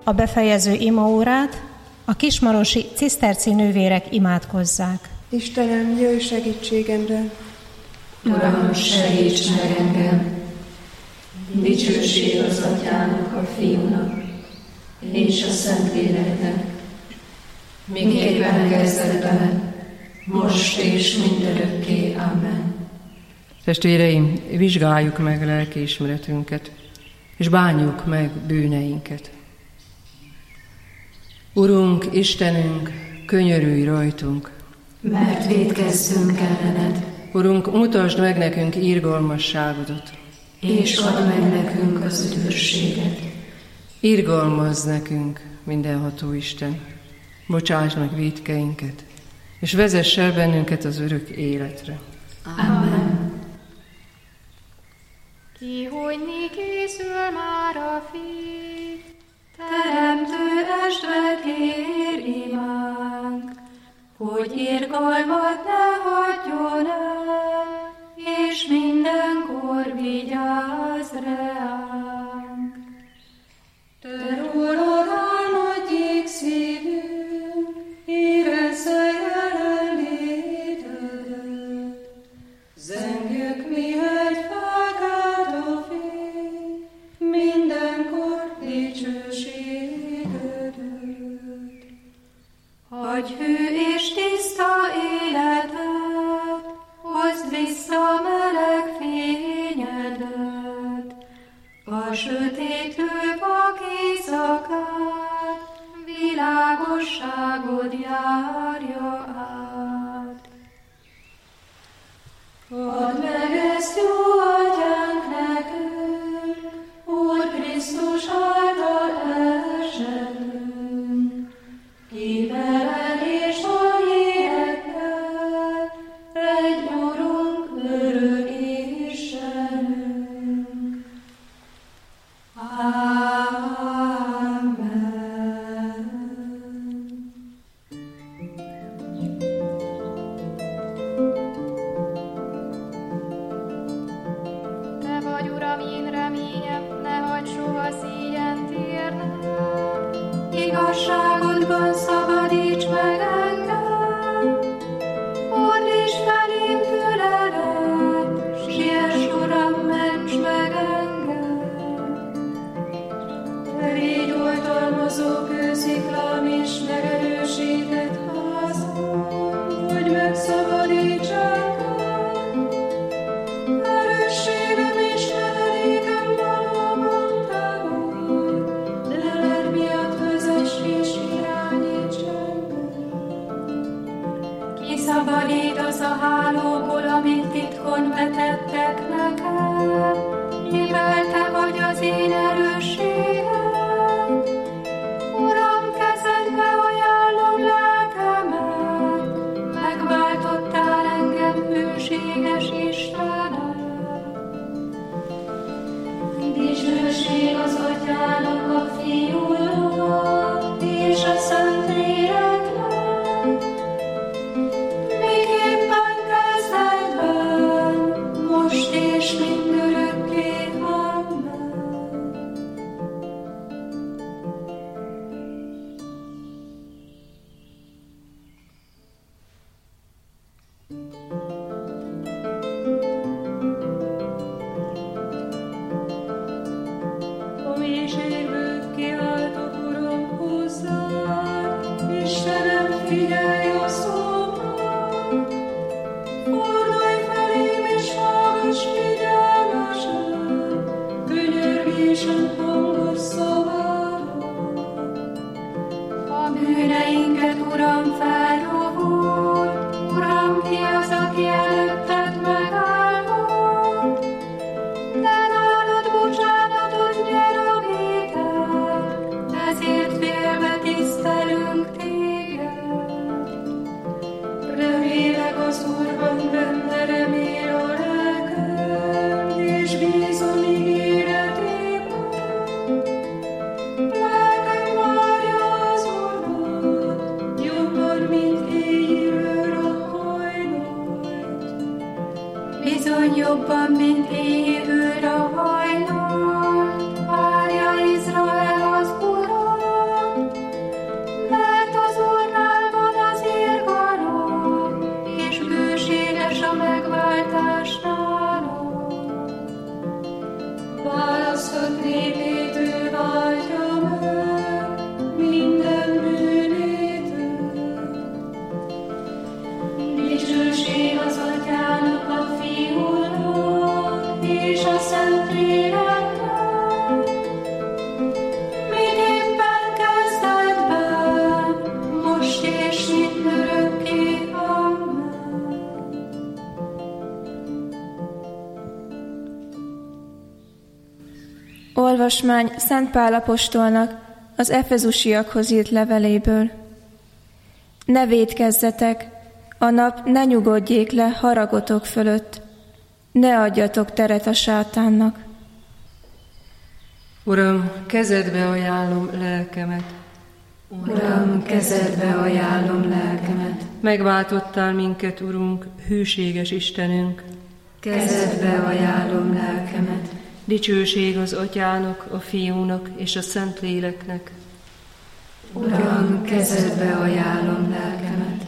a befejező imaórát, a kismarosi ciszterci nővérek imádkozzák. Istenem, jöjj segítségemre! Uram, segíts meg engem! Dicsőség az Atyának, a Fiúnak és a Szentléleknek, miképpen kezdetben, most és mindörökké. Amen. Testvéreim, vizsgáljuk meg lelkiismeretünket, és bánjuk meg bűneinket. Urunk, Istenünk, könyörülj rajtunk, mert vétkeztünk ellened. Urunk, mutasd meg nekünk irgalmasságodat, és add meg nekünk az üdvösséget. Irgalmazz nekünk, mindenható Isten, bocsáss meg vétkeinket, és vezess el bennünket az örök életre. Amen. Kihújni készül már a Fiú, Teremtő estve kér imánk, hogy irgalmat ne hagyjon el, és mindenkor vigyázz ránk. Te rólad álmodjék szívünk, érezze jelenlétedet. Zengjük mi egy fákát a fény, mindenkor dicsőségedet. Hagyj hű és tiszta életet, hozd vissza meleg fényedet, a sötétlő vak éjszakát, világosságod járja át. Add meg ezt, jó Atyánk, nekünk, Úr Krisztus által esetünk, ki veled és a lélekkel, egy Urunk, örök Istenünk. Amen. Te vagy, Uram, én reményem, ne hagyd soha szígyent érnem. Igazságodban szabadíts meg engem, fordíts felém füledet, siess, Uram, ments meg engem. Te légy oltalmazó kősziklám és megerősített házam, hogy megszabadíts engem. Erősségem és menedékem valóban te vagy, leled miatt vezess és irányíts engem. Kiszabadítasz a hálóból, amit titkon vetettek nekem, mivel te vagy az én erősségem. Uram, kezedbe ajánlom lelkem, Olvasmány Szent Pál apostolnak az efezusiakhoz írt leveléből. Ne vétkezzetek, a nap ne nyugodjék le haragotok fölött, ne adjatok teret a sátánnak. Uram, kezedbe ajánlom lelkemet. Uram, kezedbe ajánlom lelkemet. Megváltottál minket, Urunk, hűséges Istenünk. Kezedbe ajánlom lelkemet. Dicsőség az Atyának, a Fiúnak és a Szentléleknek. Uram, kezedbe ajánlom lelkemet.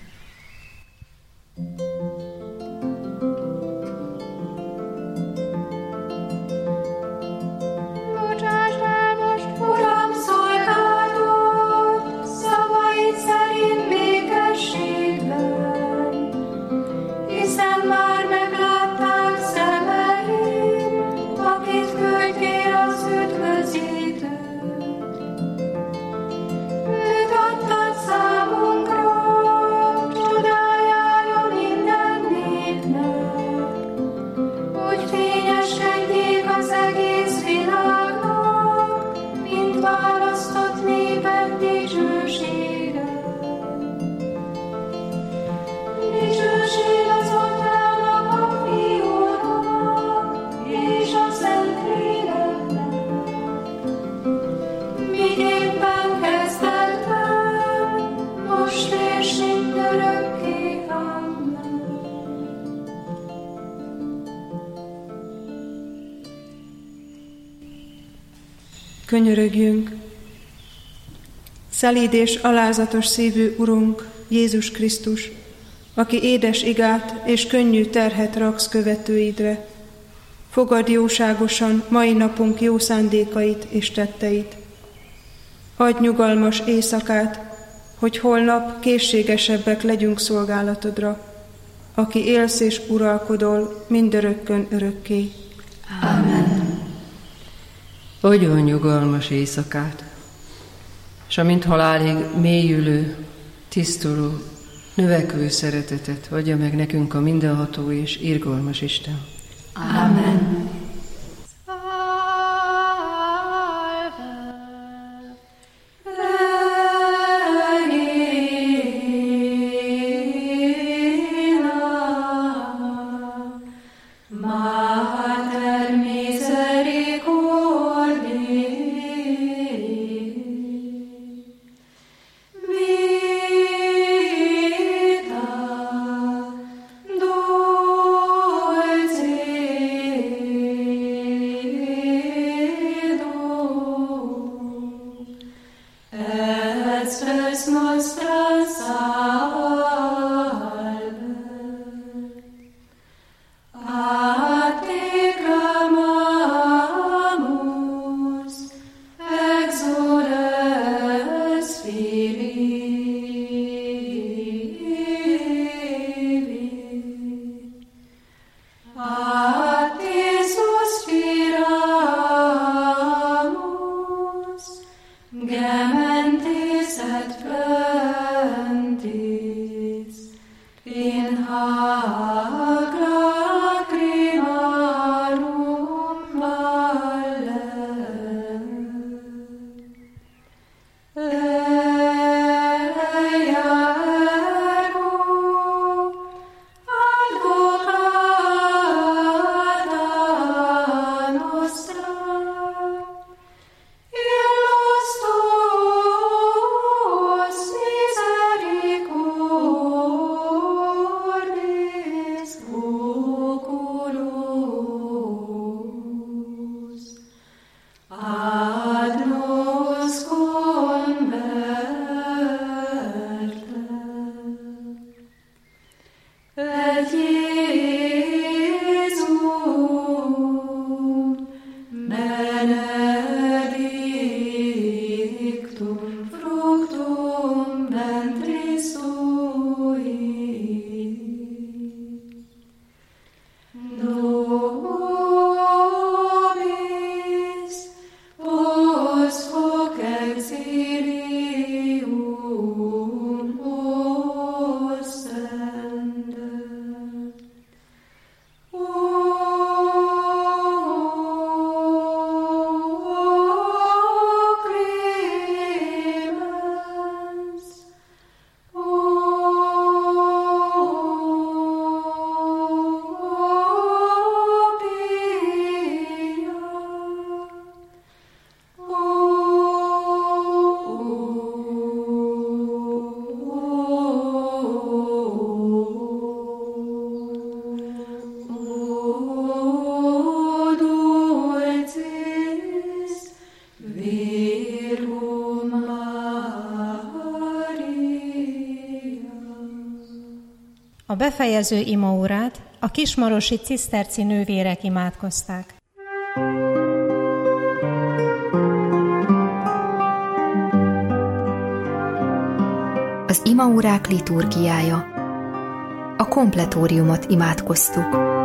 Könyörögjünk! Szelíd és alázatos szívű Urunk, Jézus Krisztus, aki édes igát és könnyű terhet raksz követőidre, fogadd jóságosan mai napunk jó szándékait és tetteit. Adj nyugalmas éjszakát, hogy holnap készségesebbek legyünk szolgálatodra, aki élsz és uralkodol mindörökkön örökké. Amen. Adjon nyugalmas éjszakát, és amint halálig mélyülő, tisztuló, növekvő szeretetet adja meg nekünk a mindenható és irgalmas Isten. Amen. Gementes et A befejező imaórát a kismarosi ciszterci nővérek imádkozták. Az imaórák liturgiája. A kompletóriumot imádkoztuk.